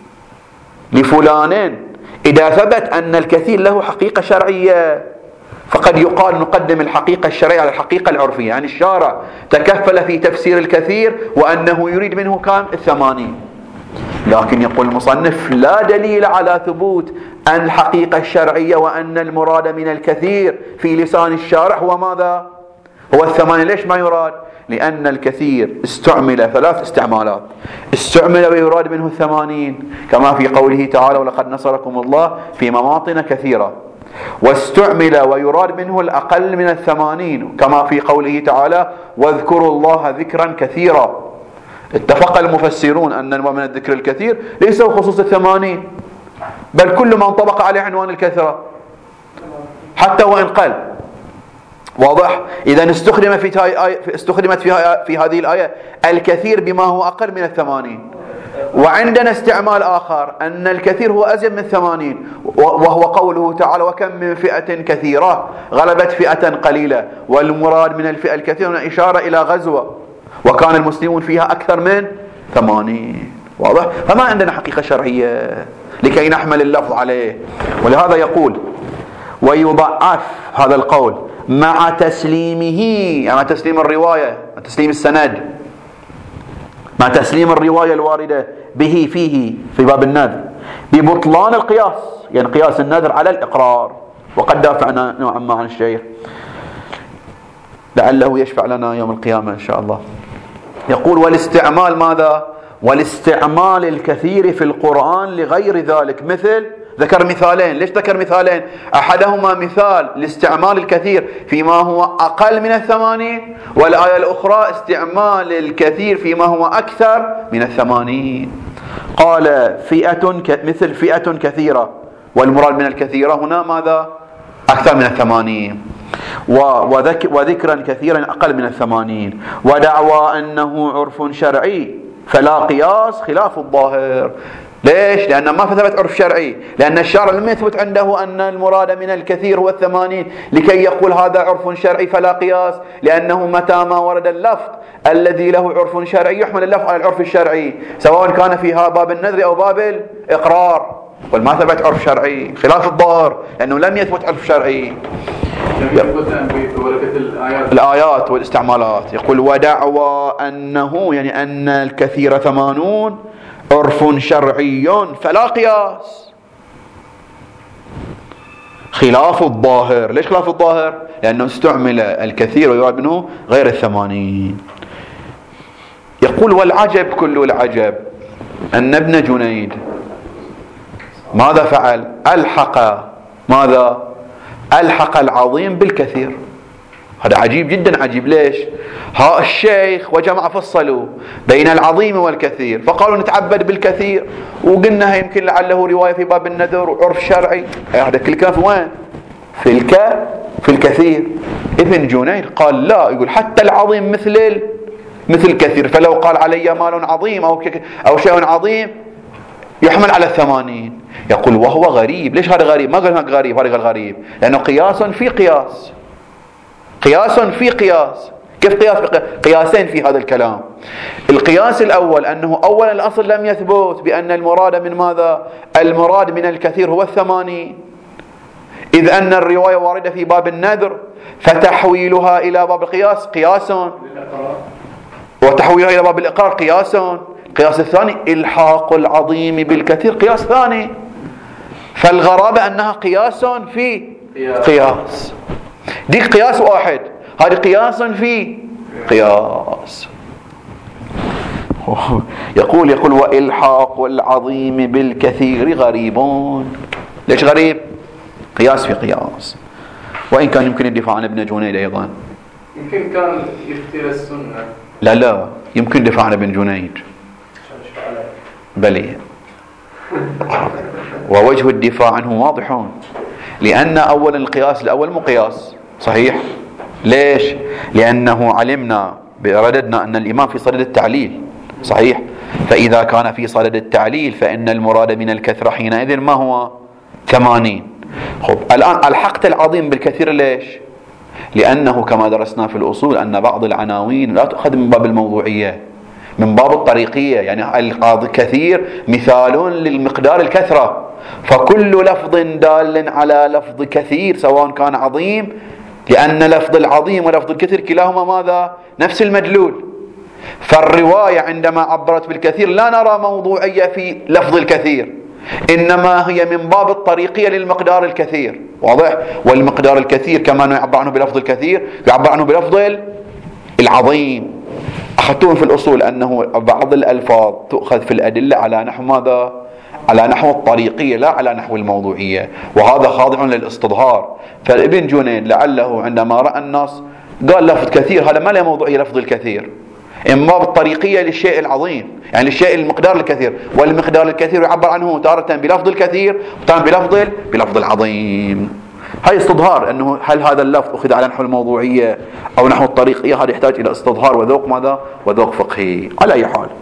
لفلان، إذا ثبت أن الكثير له حقيقة شرعية فقد يقال نقدم الحقيقة الشرعية على الحقيقة العرفية. يعني الشارع تكفل في تفسير الكثير وأنه يريد منه كم 80. لكن يقول المصنف لا دليل على ثبوت أن الحقيقة الشرعية وأن المراد من الكثير في لسان الشارع هو ماذا؟ هو 80. ليش ما يراد؟ لأن الكثير استعمل 3 استعمالات. استعمل ويراد منه 80 كما في قوله تعالى ولقد نصركم الله في مواطن كثيرة، واستعمل ويراد منه الأقل من 80 كما في قوله تعالى واذكروا الله ذكرا كثيرا. اتفق المفسرون أن من الذكر الكثير ليس هو خصوص 80 بل كل ما انطبق عليه عنوان الكثرة حتى وإن قل. واضح؟ إذا استخدمت في هذه الآية الكثير بما هو أقل من 80. وعندنا استعمال آخر أن الكثير هو أزيد من 80 وهو قوله تعالى وكم من فئة كثيرة غلبت فئة قليلة، والمراد من الفئة الكثيرة إشارة إلى غزوة وكان المسلمون فيها أكثر من 80. واضح؟ فما عندنا حقيقة شرعية لكي نحمل اللفظ عليه. ولهذا يقول ويضعف هذا القول مع تسليمه، مع تسليم الرواية، مع تسليم السند، مع تسليم الرواية الواردة به فيه في باب النذر ببطلان القياس، يعني قياس النذر على الإقرار. وقد دافعنا نوعا ما عن الشيخ لعله يشفع لنا يوم القيامة إن شاء الله. يقول والاستعمال ماذا؟ والاستعمال الكثير في القرآن لغير ذلك. مثل ذكر مثالين. ليش ذكر مثالين؟ أحدهما مثال لاستعمال الكثير فيما هو أقل من 80 والآية الأخرى استعمال الكثير فيما هو أكثر من 80. قال مثل فئة كثيرة، والمراد من الكثيرة هنا ماذا؟ أكثر من 80. وذكرا كثيرا أقل من 80. ودعوى أنه عرف شرعي فلا قياس خلاف الظاهر. ليش؟ لأن ما ثبت عرف شرعي، لأن الشارع لم يثبت عنده أن المراد من الكثير هو 80 لكي يقول هذا عرف شرعي فلا قياس، لأنه متى ما ورد اللفظ الذي له عرف شرعي يحمل اللفظ على العرف الشرعي سواء كان فيها باب النذر أو باب الإقرار. وما ثبت عرف شرعي خلاف الظاهر لأنه لم يثبت عرف شرعي. الآيات والاستعمالات. يقول ودعوى أنه يعني أن الكثير 80 عرف شرعي فلا قياس خلاف الظاهر. ليش خلاف الظاهر؟ لأنه استعمل الكثير ويراد منه غير 80. يقول والعجب كل العجب أن ابن جنيد ماذا فعل؟ ألحق العظيم بالكثير. هذا عجيب جدا عجيب. ليش؟ ها الشيخ وجماعة فصلوا بين العظيم والكثير فقالوا نتعبد بالكثير وقلنا يمكن لعله رواية في باب النذر وعرف شرعي. هذا كل كلام في وين؟ في الكثير. ابن جنيد قال لا، يقول حتى العظيم مثل الكثير، فلو قال علي مال عظيم أو شيء عظيم يحمل على 80. يقول وهو غريب. ليش هذا غريب؟ ما قال هناك غريب، هذا غريب لأنه قياس في قياس. كيف قياسين في هذا الكلام؟ القياس الأول أنه أولا الأصل لم يثبت بأن المراد من ماذا؟ المراد من الكثير هو 80، إذ أن الرواية واردة في باب النذر فتحويلها إلى باب القياس قياس، وتحويلها إلى باب الإقرار قياس. القياس الثاني إلحاق العظيم بالكثير قياس ثاني. فالغرابة أنها قياس في قياس. دي قياس واحد، هذا قياس في قياس. يقول وإلحاق العظيم بالكثير غريبون. ليش غريب؟ قياس في قياس. وإن كان يمكن الدفاع عن ابن جنيد أيضا. يمكن كان يفتر السنة لا يمكن دفاع عن ابن جنيد بلي، ووجه الدفاع عنه واضح، لأن أولا القياس الأول مو قياس صحيح. ليش؟ لأنه علمنا برددنا أن الإمام في صدد التعليل صحيح، فإذا كان في صدد التعليل فإن المراد من الكثرة حينئذ ما هو 80. خب الآن الحقت العظيم بالكثير. ليش؟ لأنه كما درسنا في الأصول أن بعض العناوين لا تؤخذ من باب الموضوعية، من باب الطريقية، يعني الكثير مثال للمقدار الكثرة، فكل لفظ دال على لفظ كثير سواء كان عظيم، لأن لفظ العظيم ولفظ الكثير كلاهما ماذا؟ نفس المدلول. فالرواية عندما عبرت بالكثير لا نرى موضوعية في لفظ الكثير، إنما هي من باب الطريقية للمقدار الكثير، واضح؟ والمقدار الكثير كما يعبر عنه بلفظ الكثير يعبر عنه بلفظ العظيم. أخذتم في الأصول أنه بعض الألفاظ تؤخذ في الأدلة على نحو ماذا؟ على نحو الطريقية لا على نحو الموضوعية، وهذا خاضع للاستظهار. فابن جنيد لعله عندما رأى الناس قال لفظ كثير، هذا ما له موضوعية لفظ الكثير، إما بالطريقية للشيء العظيم، يعني للشيء المقدار الكثير، والمقدار الكثير يعبر عنه تارة بلفظ الكثير وتارة بلفظ العظيم. هاي استظهار، أنه هل هذا اللفظ أخذ على نحو الموضوعية أو نحو الطريقية، هذا يحتاج إلى استظهار وذوق ماذا؟ وذوق فقهي. على أي حال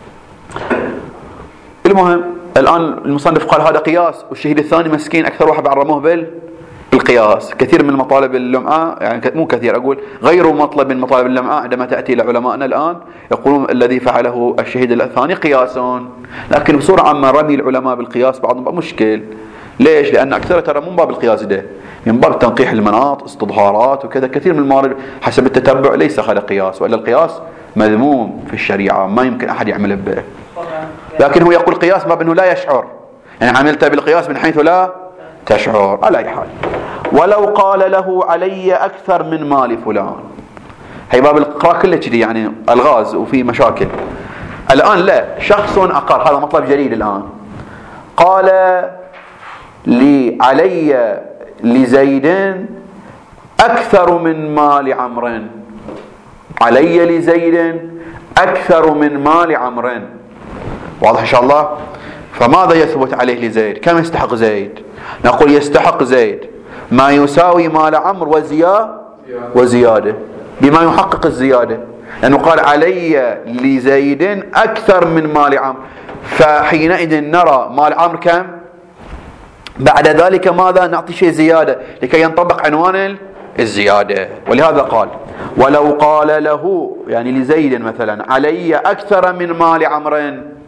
المهم الآن المصنف قال هذا قياس، والشهيد الثاني مسكين أكثر واحد عرموه بالقياس. كثير من المطالب اللمعة، يعني مو كثير أقول غير مطلب من مطالب اللمعة عندما تأتي لعلمائنا الآن يقولون الذي فعله الشهيد الثاني قياس، لكن بصورة عامة رمي العلماء بالقياس بعضهم مشكل. ليش؟ لأن أكثر ترى من باب القياس ده، من باب تنقيح المناط، استظهارات وكذا. كثير من الموارد حسب التتبع ليس هذا قياس، وإلا القياس مذموم في الشريعة ما يمكن أحد يعمل به. لكن هو يقول قياس ما بأنه لا يشعر، يعني عملت بالقياس من حيث لا تشعر. على أي حال ولو قال له علي أكثر من مال فلان، هي باب الإقرار كله كذي، يعني الغاز وفي مشاكل. الآن لا، شخص أقر، هذا مطلب جديد الآن، قال لي علي لزيد أكثر من مال عمرو، علي لزيد أكثر من مال عمرو، واضح إن شاء الله؟ فماذا يثبت عليه لزيد؟ كم يستحق زيد؟ نقول يستحق زيد ما يساوي مال عمرو وزيادة بما يحقق الزيادة، لأنه قال علي لزيد أكثر من مال عمرو، فحينئذ نرى مال عمرو كم؟ بعد ذلك ماذا؟ نعطي شيء زيادة لكي ينطبق عنوان الزيادة. ولهذا قال ولو قال له يعني لزيد مثلا علي أكثر من مال عمرو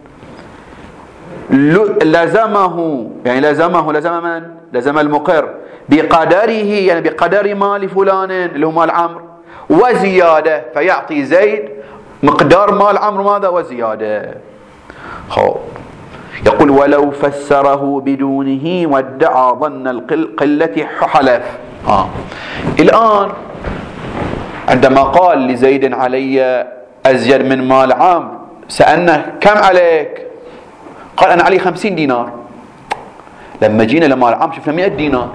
لزمه، يعني لزم من؟ لزم المقر بقدره، يعني بقدر مال فلان اللي هو مال عمرو وزيادة، فيعطي زيد مقدار مال عمرو ماذا؟ وزيادة. يقول ولو فسره بدونه وادعى ظن القلة حلف. الآن عندما قال لزيد علي أزيد من مال عمرو سألنا كم عليك؟ قال أنا علي 50 دينار. لما جينا لمال عمرو شفنا 100 دينار.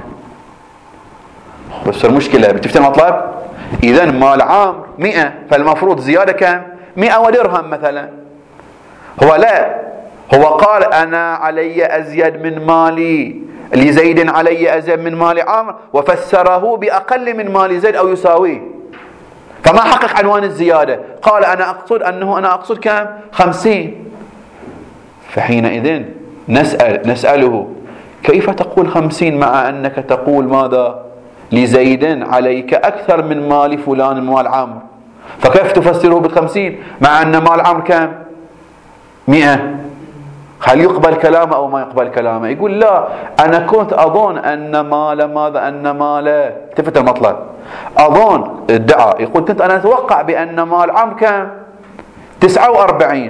بس المشكلة بتفتح المطلب، إذا مال عمرو 100، فالمفروض زيادة كم؟ 100 درهم مثلا. هو لا، هو قال أنا علي أزيد من مالي لزيد، علي أزيد من مال عمرو، وفسره بأقل من مال زيد أو يساويه، فما حقق عنوان الزيادة. قال أنا أقصد كم؟ 50. فحينئذ نسأله كيف تقول 50 مع أنك تقول ماذا؟ لزيد عليك أكثر من مال فلان مال عمرو، فكيف تفسره ب50 مع أن مال عمرو كم؟ 100. هل يقبل كلامه أو ما يقبل كلامه؟ يقول لا، أنا كنت أظن أن مال ماذا؟ أن مال، التفت المطلب، أظن ادعى، يقول كنت أنا أتوقع بأن مال عمرو كم؟ 49،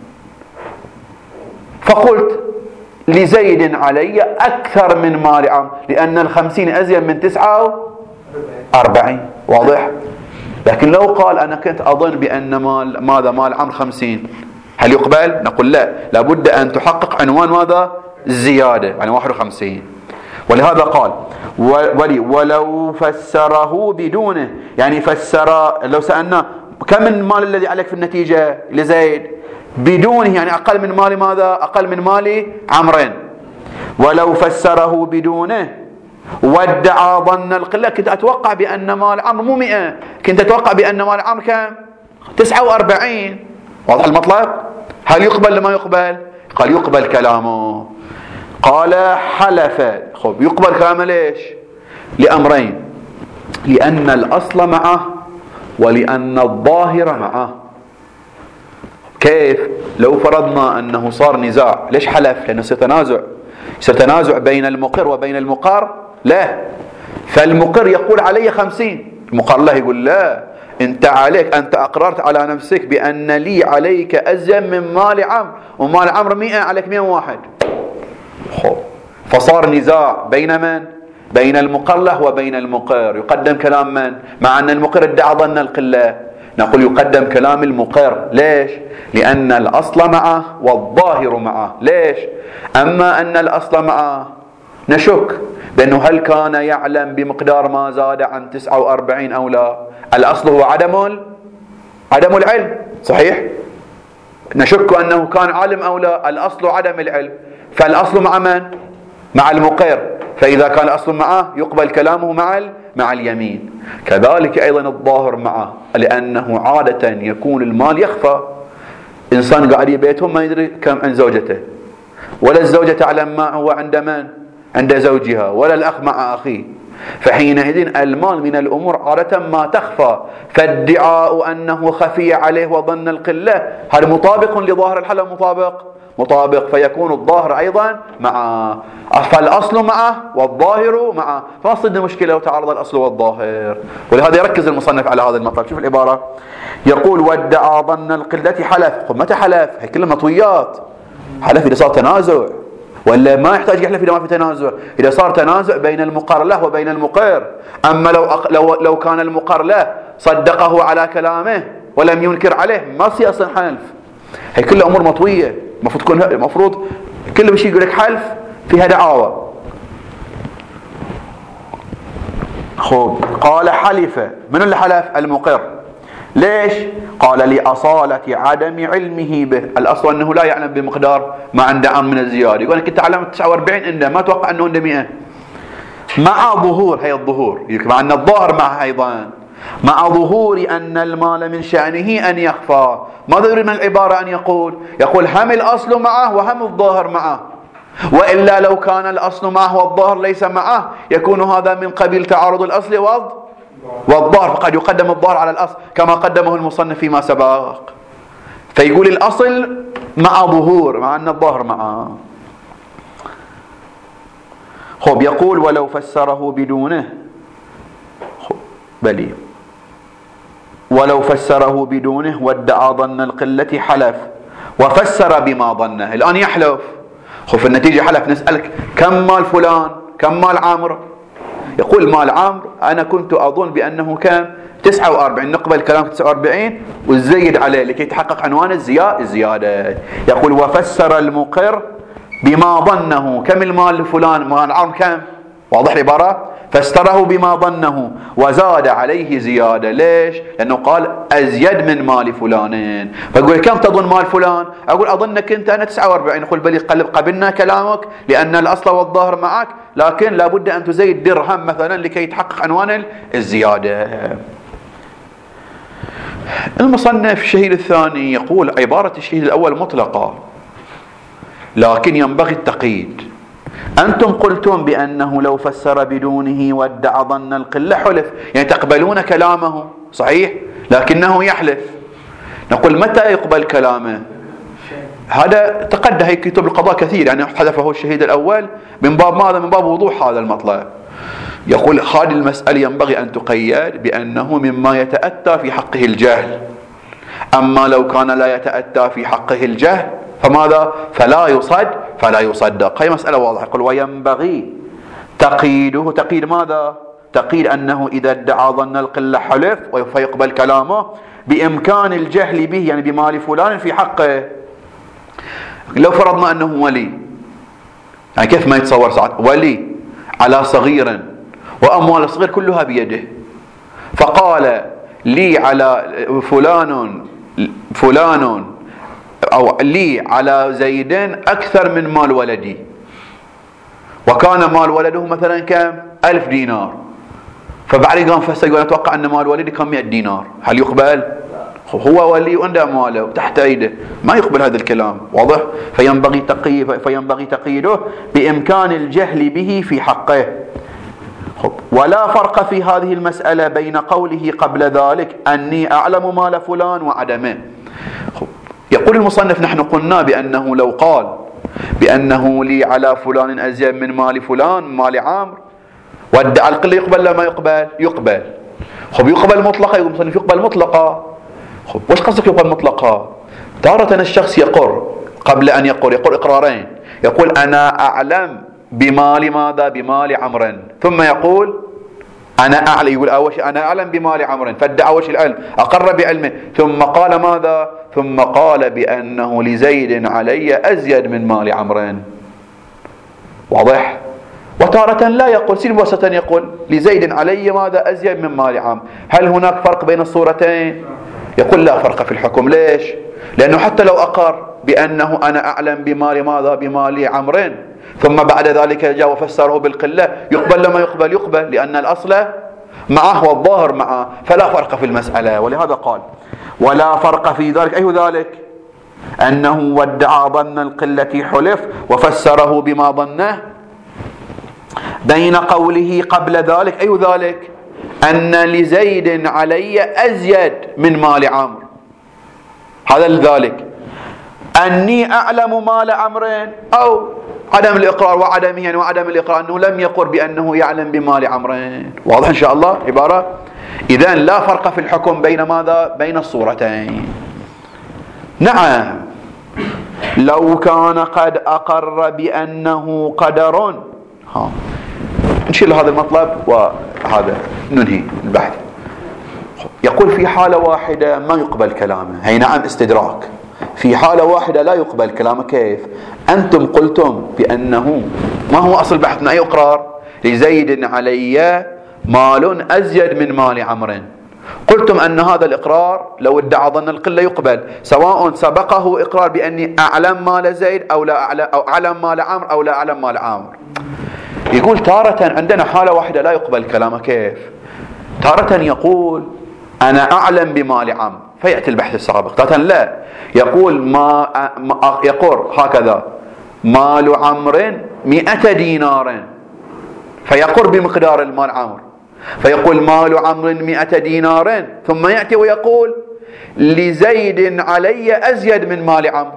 فقلت لزيد علي أكثر من مال عمرو لأن 50 أزيد من 49. واضح؟ لكن لو قال أنا كنت أظن بأن مال عمرو 50، هل يقبل؟ نقول لا، لابد أن تحقق عنوان ماذا؟ الزيادة، يعني 51. ولهذا قال ولو فسره بدونه، يعني فسر، لو سألنا كم من المال الذي عليك في النتيجة لزيد؟ بدونه، يعني أقل من مال ماذا؟ أقل من مال عمرو. ولو فسره بدونه وادعى ظن القلة، كنت أتوقع بأن مال عمرو مو 100، كنت أتوقع بأن مال عمرو كم؟ 49. واضح المطلب؟ هل يقبل لما يقبل؟ قال يقبل كلامه. قال حلف. خب يقبل كلامه ليش؟ لأمرين: لأن الأصل معه ولأن الظاهر معه. كيف؟ لو فرضنا أنه صار نزاع، ليش حلف؟ لأنه يصير تنازع بين المقر وبين المقر. لا، فالمقر يقول علي 50، المقر له يقول لا، أنت أقررت على نفسك بأن لي عليك أزيد من مال عمرو، ومال عمرو 100، عليك 101. فصار نزاع بين من؟ بين المقر له وبين المقر. يقدم كلام من؟ مع أن المقر ادعى ظن القلة، نقول يقدم كلام المقر. ليش؟ لأن الأصل معه والظاهر معه. ليش؟ أما أن الأصل معه نشك بأنه هل كان يعلم بمقدار ما زاد عن 49 أو لا. الأصل هو عدم العلم، صحيح؟ نشك أنه كان عالم أو لا، الأصل عدم العلم. فالأصل مع من؟ مع المقر. فإذا كان الأصل معه يقبل كلامه مع اليمين. كذلك أيضا الظاهر معه، لأنه عادة يكون المال يخفى. إنسان قاعد بيتهم ما يدري كم عند زوجته، ولا الزوجة تعلم ما هو عند من؟ عند زوجها، ولا الأخ مع أخيه. فحينئذ المال من الأمور عادة ما تخفى، فادعاء أنه خفي عليه وظن القلة هل مطابق لظاهر الحل؟ مطابق، فيكون الظاهر أيضا معه. فالأصل معه والظاهر معه، فما تصير مشكلة لو تعارض الأصل والظاهر. ولهذا يركز المصنف على هذا المطلب. شوف العبارة، يقول وادعى ظن القلة حلف. طب متى حلف؟ هي كلها مطويات. حلف إذا صار تنازع، ولا ما يحتاج يحلف إذا ما في تنازع؟ إذا صار تنازع بين المقر له وبين المقر. أما لو كان المقر له صدقه على كلامه ولم ينكر عليه، ما يصير أصلا حلف. هي كلها أمور مطوية، المفروض كل شيء يقول لك حلف فيها دعاوى. خب قال حلف. من اللي حلف؟ المقر. ليش؟ قال لأصالة عدم علمه به. الأصل أنه لا يعلم بمقدار ما عنده عام من الزيادة. يقول أنا كنت أعلم 49 عنده، ما أتوقع أنه عنده 100. مع ظهور، هي الظهور، مع أن الظاهر معه أيضا، مع ظهور أن المال من شأنه أن يخفى. ماذا يريد من العبارة أن يقول هم الأصل معه وهم الظاهر معه. وإلا لو كان الأصل معه والظاهر ليس معه يكون هذا من قبيل تعارض الأصل والظاهر، فقد يقدم الظاهر على الأصل كما قدمه المصنف فيما سبق. فيقول الأصل مع ظهور، مع أن الظاهر معه. خب يقول ولو فسره بدونه، بلي ولو فسره بدونه وادعى ظن القلة حلف، وفسر بما ظنه. الآن يحلف، خف النتيجة حلف. نسألك كم مال فلان؟ كم مال عامر؟ يقول مال عامر أنا كنت أظن بأنه كم؟ 49. نقبل كلام 49 وزيد عليه لكي يتحقق عنوان الزيادة. يقول وفسر المقر بما ظنه. كم المال لفلان؟ مال عامر كم؟ واضح العبارة؟ فسره بما ظنه وزاد عليه زيادة. ليش؟ لأنه قال أزيد من مال فلان. فأقول كم تظن مال فلان؟ أقول أظنك أنت أنا 49. يقول بلي قبلنا كلامك لأن الأصل والظاهر معك، لكن لابد أن تزيد درهم مثلا لكي يتحقق عنوان الزيادة. المصنف الشهيد الثاني يقول عبارة الشهيد الأول مطلقة، لكن ينبغي التقييد. أنتم قلتم بأنه لو فسر بدونه وادعى ظن القلة حلف، يعني تقبلون كلامه صحيح، لكنه يحلف. نقول متى يقبل كلامه؟ هذا تقدم هي كتب القضاء كثير، يعني حذفه الشهيد الأول من باب ماذا؟ من باب وضوح هذا المطلب. يقول هذه المسألة ينبغي أن تقيد بأنه مما يتأتى في حقه الجهل. أما لو كان لا يتأتى في حقه الجهل فماذا؟ فلا يصدق. هي مسألة واضحة. يقول وينبغي تقييده. تقييد ماذا؟ تقييد أنه إذا ادعى ظن القلة حلف فيقبل كلامه بإمكان الجهل به، يعني بمال فلان في حقه. لو فرضنا أنه ولي، يعني كيف ما يتصور ساعات ولي على صغير وأموال الصغير كلها بيده، فقال لي على فلان أو لي على زيد أكثر من مال ولدي، وكان مال ولده مثلا كم؟ 1000 دينار، فبعدين قام فسر يقول أتوقع أن مال ولدي كان 100 دينار، هل يقبل؟ هو ولي وعنده ماله تحت ايده، ما يقبل هذا الكلام، واضح؟ فينبغي تقييده بإمكان الجهل به في حقه. ولا فرق في هذه المسألة بين قوله قبل ذلك أني أعلم مال فلان وعدمه. يقول المصنف نحن قلنا بأنه لو قال بأنه لي على فلان أزيد من مال فلان مال عامر وادعى القلة، يقبل لا ما يقبل؟ يقبل. يقبل مطلقة، يقول المصنف يقبل مطلقة. وش قصدك يقبل مطلقة؟ تارة الشخص يقر قبل أن يقر إقرارين، يقول أنا أعلم بمال ماذا؟ بمال عمرو، ثم يقول أنا أعلم، يقول أول شيء أنا أعلم بمال عمرو، فادعى أول شيء العلم، أقر بعلمه، ثم قال ماذا؟ ثم قال بأنه لزيد علي أزيد من مال عمرو، واضح؟ وتارة لا يقول سين وسطا يقول لزيد علي ماذا؟ أزيد من مال عمرو. هل هناك فرق بين الصورتين؟ يقول لا فرق في الحكم. ليش؟ لأنه حتى لو أقر بأنه أنا أعلم بمال ماذا؟ بمال عمرو، ثم بعد ذلك جاء وفسره بالقلة، يقبل لما يقبل؟ يقبل، لأن الأصل معه والظاهر معه، فلا فرق في المسألة. ولهذا قال ولا فرق في ذلك. أي ذلك؟ أنه وادعى ظن القلة حلف وفسره بما ظنه بين قوله قبل ذلك. أي ذلك؟ أن لزيد علي أزيد من مال عمرو، هذا لذلك أني أعلم مال عمرو، أو عدم الإقرار وعدمه، يعني وعدم الإقرار أنه لم يقر بأنه يعلم بمال عمرو. واضح إن شاء الله عبارة؟ إذن لا فرق في الحكم بين ماذا؟ بين الصورتين. نعم لو كان قد أقر بأنه قدر، نشيل هذا المطلب وهذا ننهي البحث. يقول في حالة واحدة ما يقبل كلامه، هي نعم استدراك، في حالة واحدة لا يقبل كلامه. كيف؟ أنتم قلتم بأنه ما هو أصل بحثنا؟ أي إقرار؟ لزيد علي مال أزيد من مال عمرو. قلتم أن هذا الإقرار لو ادعى ظن القلة يقبل، سواء سبقه إقرار بأني أعلم مال زيد أو لا أعلم، أو أعلم مال عمرو أو لا أعلم مال عمرو. يقول تارة عندنا حالة واحدة لا يقبل كلامه. كيف؟ تارة يقول أنا أعلم بمال عمرو فيأتي البحث السابق، تارة لا، يقول ما يقول هكذا مال عمرو 100 دينار، فيقر بمقدار المال عمرو، فيقول مال عمرو 100 دينار، ثم يأتي ويقول لزيد علي أزيد من مال عمرو.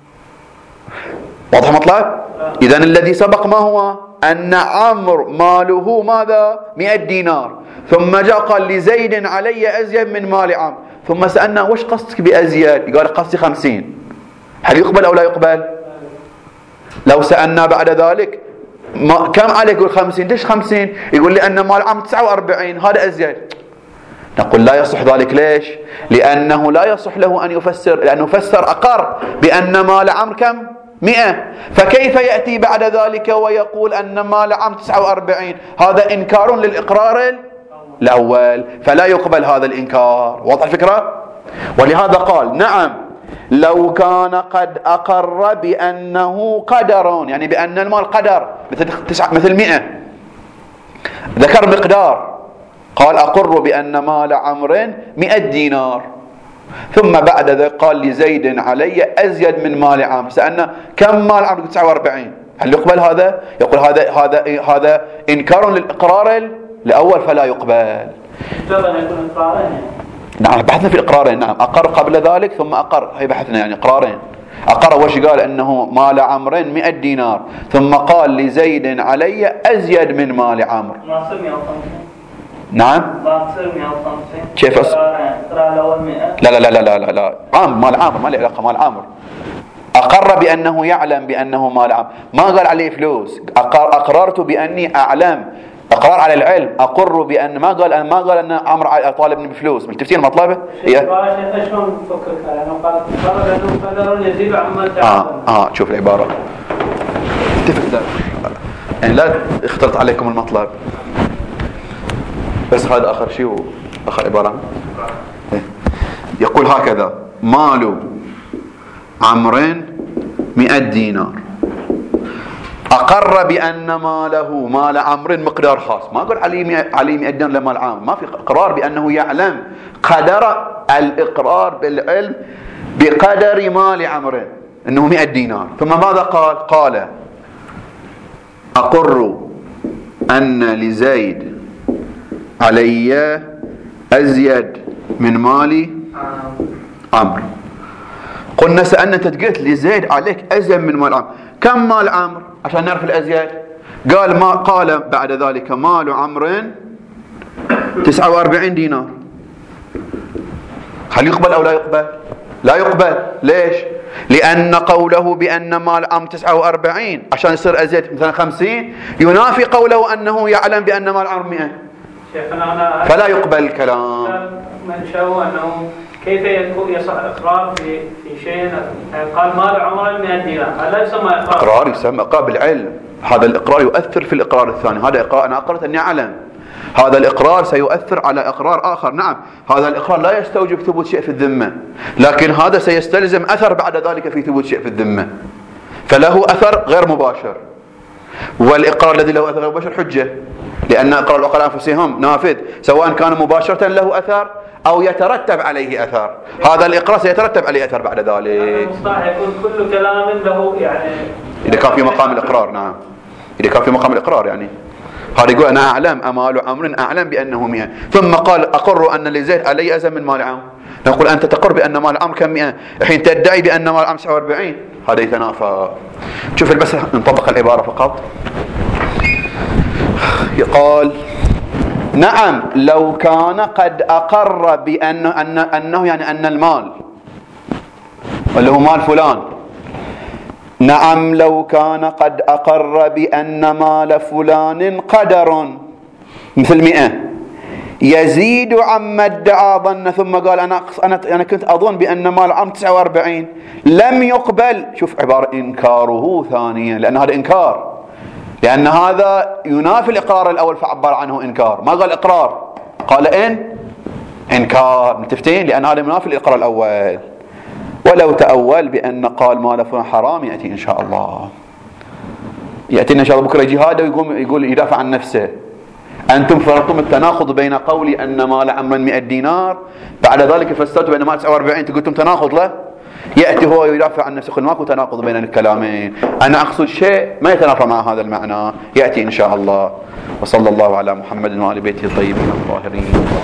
واضح مطلب؟ إذن الذي سبق ما هو؟ أن عمرو ماله ماذا؟ 100 دينار، ثم جاء قال لزيد علي أزيد من مال عمرو، ثم سألنا وش قصدك بأزيد؟ قال قصدي 50. هل يقبل أو لا يقبل؟ لو سألنا بعد ذلك كم عليك؟ يقول 50. ليش 50؟ يقول لأن مال عمرو 49 هذا أزيد. نقول لا يصح ذلك. ليش؟ لأنه لا يصح له أن يفسر، لأنه فسر أقر بأن مال عمرو كم؟ 100، فكيف يأتي بعد ذلك ويقول أن مال عمرو 49؟ هذا إنكار للإقرار الأول، فلا يقبل هذا الإنكار. واضح الفكرة؟ ولهذا قال نعم لو كان قد أقر بأنه قدر، يعني بأن المال قدر مثل 100، ذكر مقدار، قال أقر بأن مال عمرو 100 دينار، ثم بعد ذلك قال لزيد علي أزيد من مال عمرو، سألنا كم مال عمرو؟ 49. هل يقبل هذا؟ يقول هذا إنكار للإقرار الأول فلا يقبل. يكون إقرارين. نعم بحثنا في الإقرارين. نعم أقر قبل ذلك ثم أقر، هي بحثنا يعني إقرارين. أقر وش قال؟ أنه مال عمرو 100 دينار، ثم قال لزيد علي أزيد من مال عمرو. نعم كيف لا لا لا لا لا لا مال عمرو ما له علاقة مال عمرو. أقر بأنه يعلم بأنه مال عمرو، ما قال عليه فلوس. أقررت بأني أعلم، اقرار على العلم. اقر بان ما قال ان عمرو طالبني بفلوس. من تفسير مطلبه شلون تفكك لانه قال انه قدر يزيد عما تعلم. شوف العباره اتفق يعني لا اختلط عليكم المطلب، بس هذا اخر شيء واخر عباره يقول هكذا: مال عمرو 100 دينار، أقر بأن ماله مال عمرو مقدار خاص. ما أقول علي 100 دينار لمال عام، ما في إقرار بأنه يعلم قدر الإقرار بالعلم بقدر مال عمرو أنه 100 دينار. ثم ماذا قال؟ قال: أقر أن لزيد علي أزيد من مالي عمرو. قلنا سألنا، أنت قلت لزيد عليك أزيد من مال عمرو، كم مال عمرو عشان نعرف الأزيد؟ قال ما قال بعد ذلك: مال عمرو 49 دينار. هل يقبل أو لا يقبل؟ لا يقبل. ليش؟ لأن قوله بأن مال عمرو 49 عشان يصير أزيد مثلا 50 ينافي قوله أنه يعلم بأن مال عمرو 100. فلا يقبل الكلام. من شو أنه كيف يصح إقرار في شيء؟ قال مال عمرو 100 دينار، هل لا يسمى إقرار؟ إقرار يسمى إقرار بالعلم. هذا الإقرار يؤثر في الإقرار الثاني. هذا إقرار أنا أقررت أني أعلم، هذا الإقرار سيؤثر على إقرار آخر. نعم، هذا الإقرار لا يستوجب ثبوت شيء في الذمة، لكن هذا سيستلزم أثر بعد ذلك في ثبوت شيء في الذمة، فله أثر غير مباشر. والإقرار الذي له أثر غير مباشر حجة، لأن إقرار العقلاء أنفسهم نافذ، سواء كان مباشرة له أثر أو يترتب عليه أثر. هذا الإقرار سيترتب عليه أثر بعد ذلك. المصطلح يكون كل كلام له يعني إذا كان في مقام الإقرار. نعم، إذا كان في مقام الإقرار يعني هذا يقول أنا أعلم أمال عمرو أعلم بأنه 100، ثم قال أقر أن لزيد علي أزم من مال عمرو. نقول أنت تقر بأن مال عمرو كم 100، الحين تدعي بأن مال عمرو 49. هذا يتنافى. شوف بس نطبق العبارة فقط. يقال: نعم لو كان قد أقر أنه يعني أن المال اللي هو مال فلان، نعم لو كان قد أقر بأن مال فلان قدر مثل 100 يزيد عما ادعى ظن، ثم قال أنا كنت أظن بأن مال عمرو 49، لم يقبل. شوف عبارة إنكاره ثانيا، لأن هذا إنكار، لأن هذا ينافي الإقرار الأول فعبر عنه إنكار. ما قال إقرار، قال إنكار. متفتين؟ لأن هذا ينافي الإقرار الأول. ولو تأول بأن قال مال فلان حرام يأتي إن شاء الله، يأتينا إن شاء الله بكرة يجي هذا ويقول يدافع عن نفسه. أنتم فرضتم التناقض بين قولي أن مال عمرو 100 دينار، بعد ذلك فسرتوا بأن مال 49، قلتم تناقض. لا، يأتي هو يدافع عن نفسه، يقول ماكو تناقض بين الكلامين، أنا أقصد شيء ما يتنافى مع هذا المعنى. يأتي إن شاء الله. وصلى الله على محمد وآل بيته الطيبين الطاهرين.